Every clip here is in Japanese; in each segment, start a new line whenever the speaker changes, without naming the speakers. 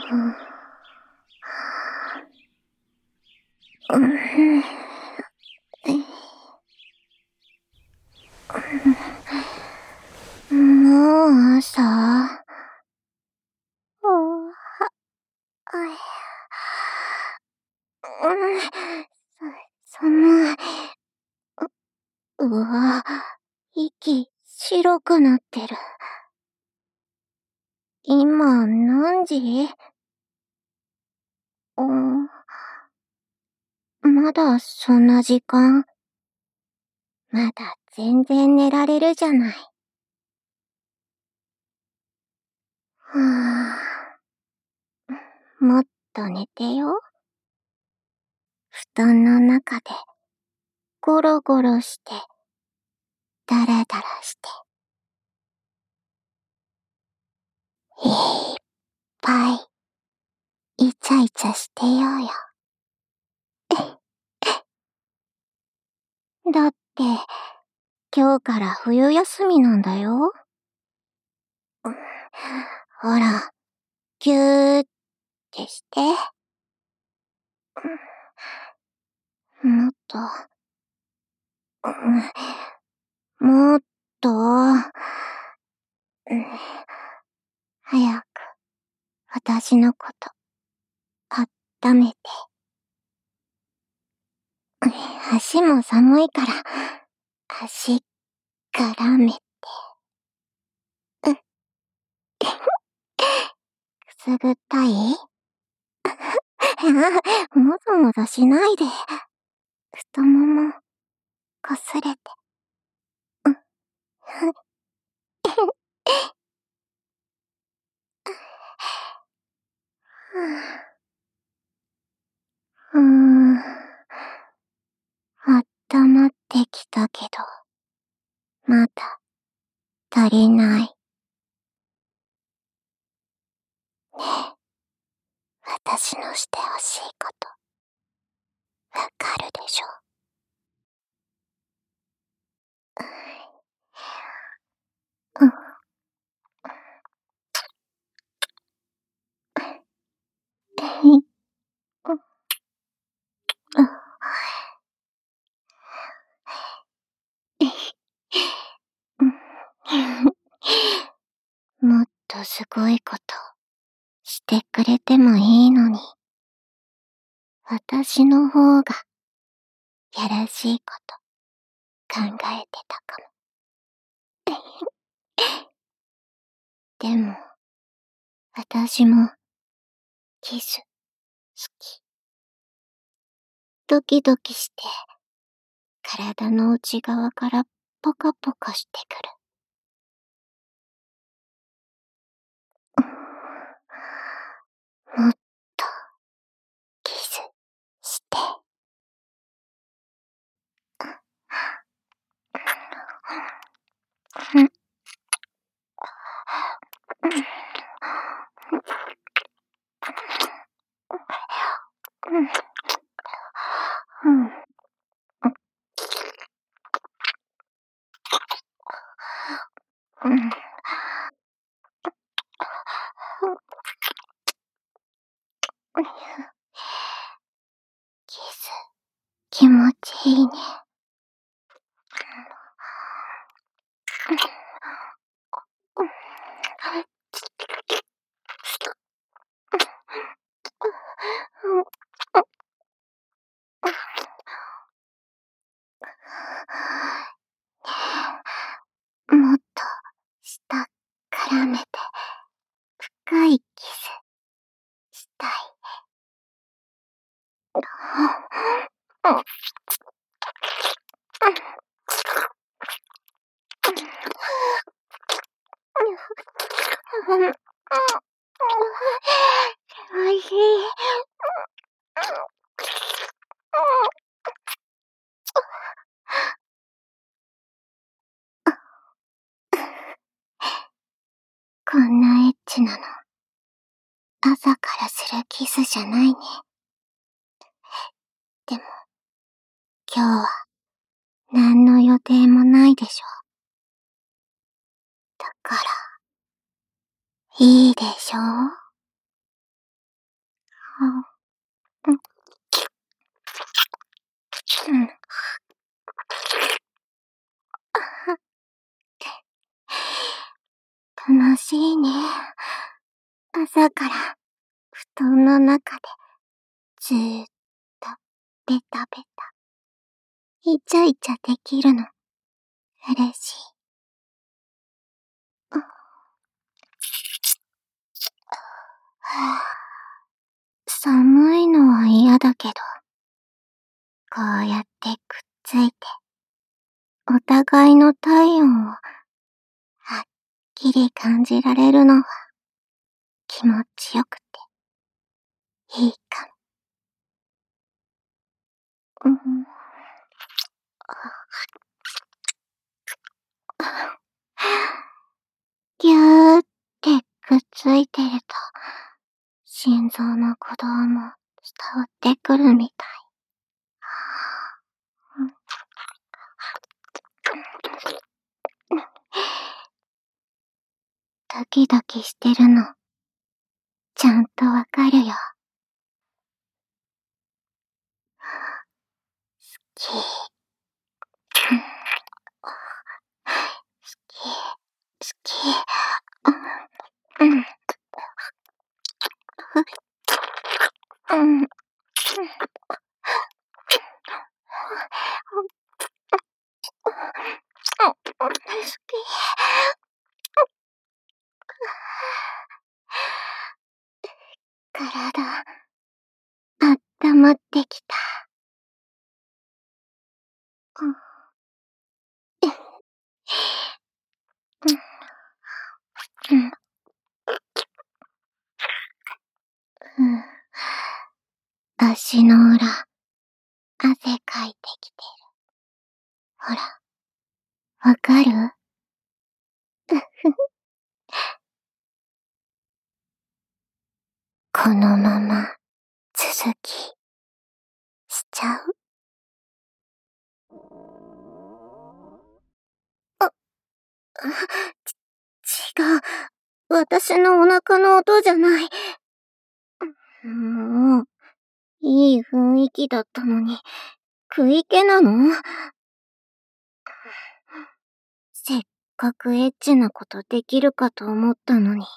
もう朝。寒い。うわ、息白くなってる。今何時？まだそんな時間？まだ全然寝られるじゃない。もっと寝てよ。布団の中でゴロゴロして、ダラダラして。いっぱいイチャイチャしてようよ。だって、今日から冬休みなんだよ。ほら、ぎゅーってして。もっと、もっと、早く、私のこと、温めて。足も寒いから、足、絡めて。くすぐったい？もぞもぞしないで。太もも、こすれて。温まってきたけど、まだ、足りない。ねえ、私のしてほしいこと、わかるでしょ？もっとすごいことしてくれてもいいのに、私の方がやらしいこと考えてたかも。でも、私もキス好き。ドキドキして、体の内側からポカポカしてくる。もっと、キスして。キス、気持ちいいね。もっと、下、絡めて、深いキス、したい。おいしい。こんなエッチなの、朝からするキスじゃないね。でも、今日は、何の予定もないでしょ。だから、いいでしょ？ 楽しいね。朝から布団の中でずーっとベタベタイチャイチャできるの嬉しい。寒いのは嫌だけど、こうやってくっついて、お互いの体温をはっきり感じられるのは気持ちよくていいかも。ぎゅーってくっついてると、心臓の鼓動も伝わってくるみたい。ドキドキしてるの、ちゃんとわかるよ。好き。好き。好き。うん。うん。好き。体、あったまってきた。足の裏、汗かいてきてる。ほら、わかる？このまま、続き、しちゃう？違う。私のお腹の音じゃない。もう、いい雰囲気だったのに、食い気なの？せっかくエッチなことできるかと思ったのに。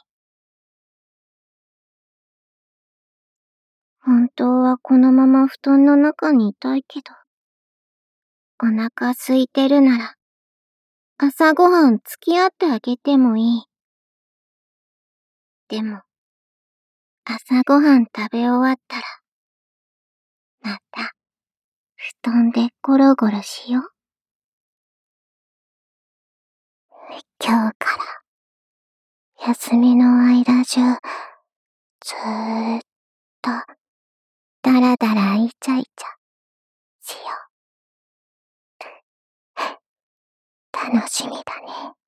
本当はこのまま布団の中にいたいけど、お腹空いてるなら、朝ごはん付き合ってあげてもいい。でも、朝ごはん食べ終わったら、また、布団でゴロゴロしよう。今日から、休みの間中、ずーっと、だらだらイチャイチャ、しよう。楽しみだね。